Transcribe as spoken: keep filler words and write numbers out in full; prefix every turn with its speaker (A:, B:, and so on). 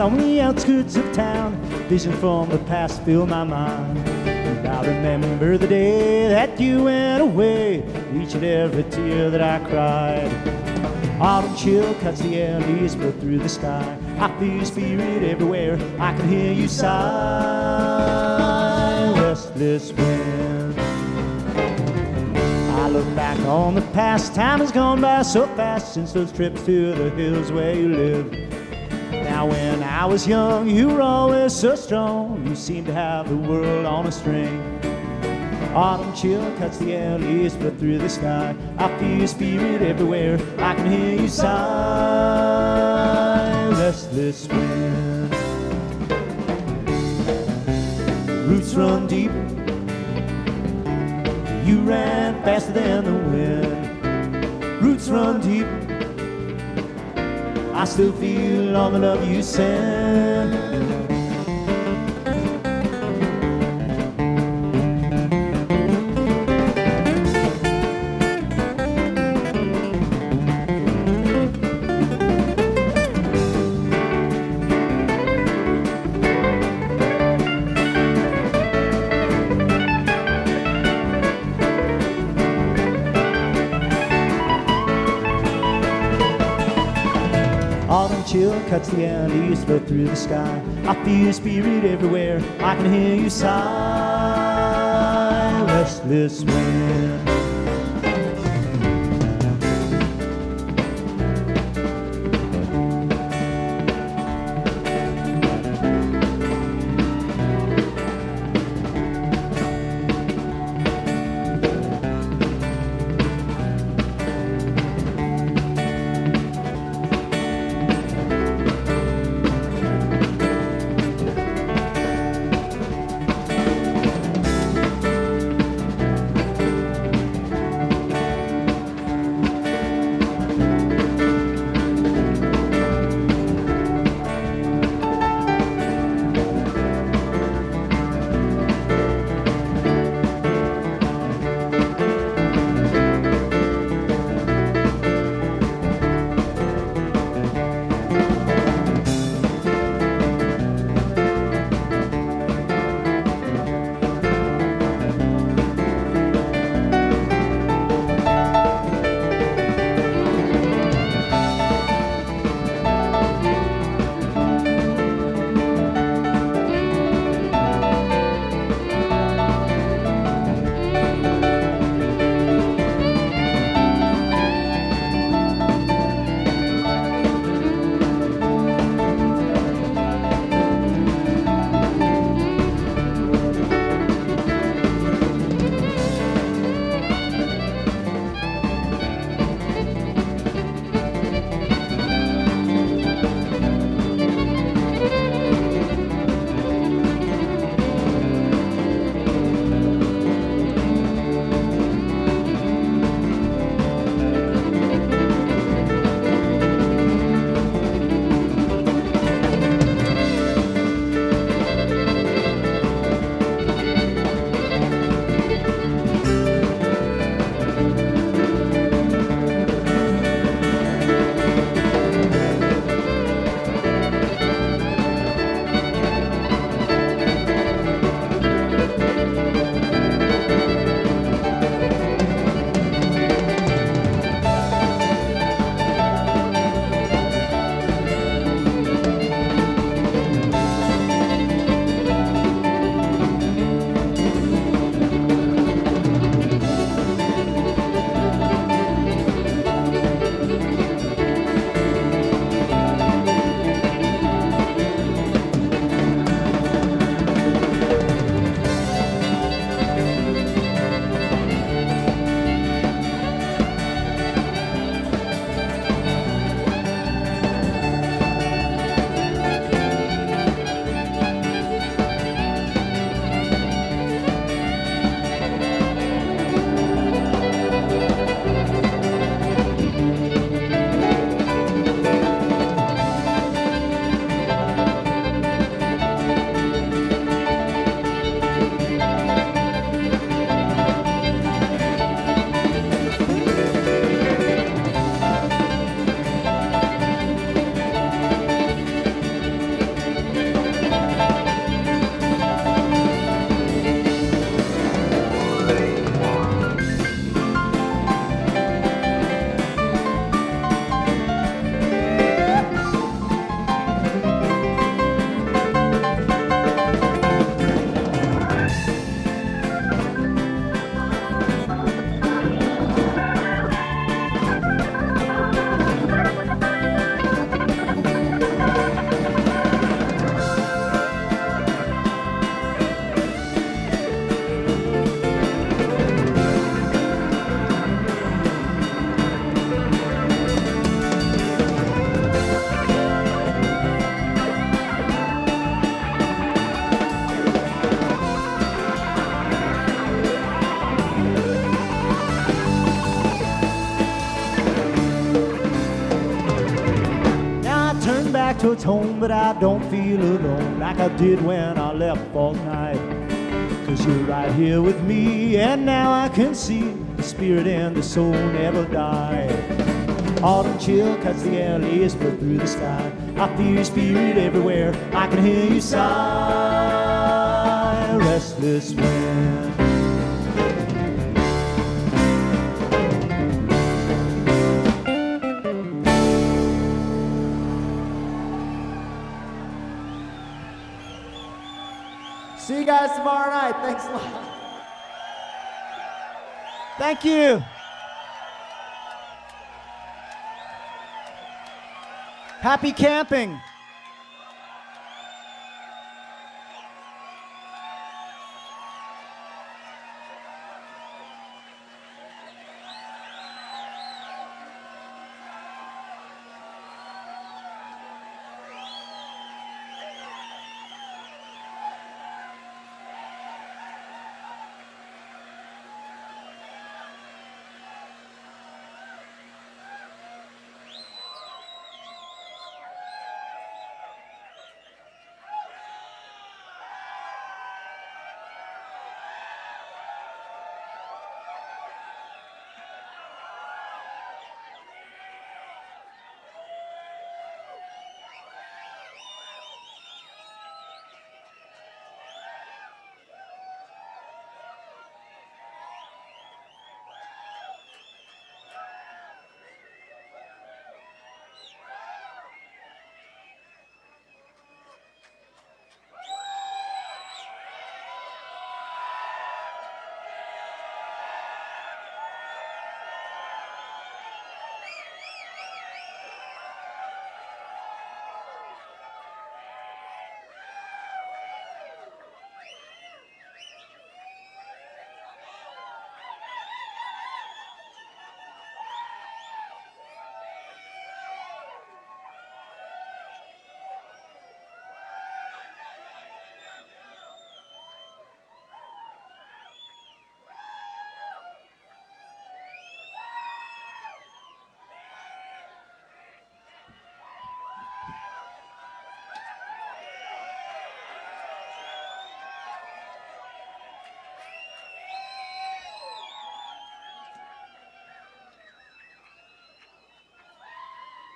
A: around on the outskirts of town. Vision from the past fill my mind. And I remember the day that you went away, each and every tear that I cried. Autumn chill cuts the air, leaves blow through the sky. I feel your spirit everywhere, I can hear you sigh. Restless wind. I look back on the past, time has gone by so fast since those trips to the hills where you lived. Now when I was young, you were always so strong, you seemed to have the world on a string. Autumn chill cuts the air, leaves blow through the sky. I feel your spirit everywhere, I can hear you sigh. Restless wind. Roots run deep, you ran faster than the wind. Roots run deep, I still feel all the love you send. Autumn chill cuts the air, leaves blow through the sky. I feel your spirit everywhere, I can hear you sigh. Restless wind. towards home, but I don't feel alone like I did when I left for night. Cause you're right here with me, and now I can see the spirit and the soul never die. Autumn chill cuts the air, lays split through the sky. I feel your spirit everywhere, I can hear you sigh. Restless wind.
B: See you guys tomorrow night. Thanks a lot.
A: Thank you. Happy camping.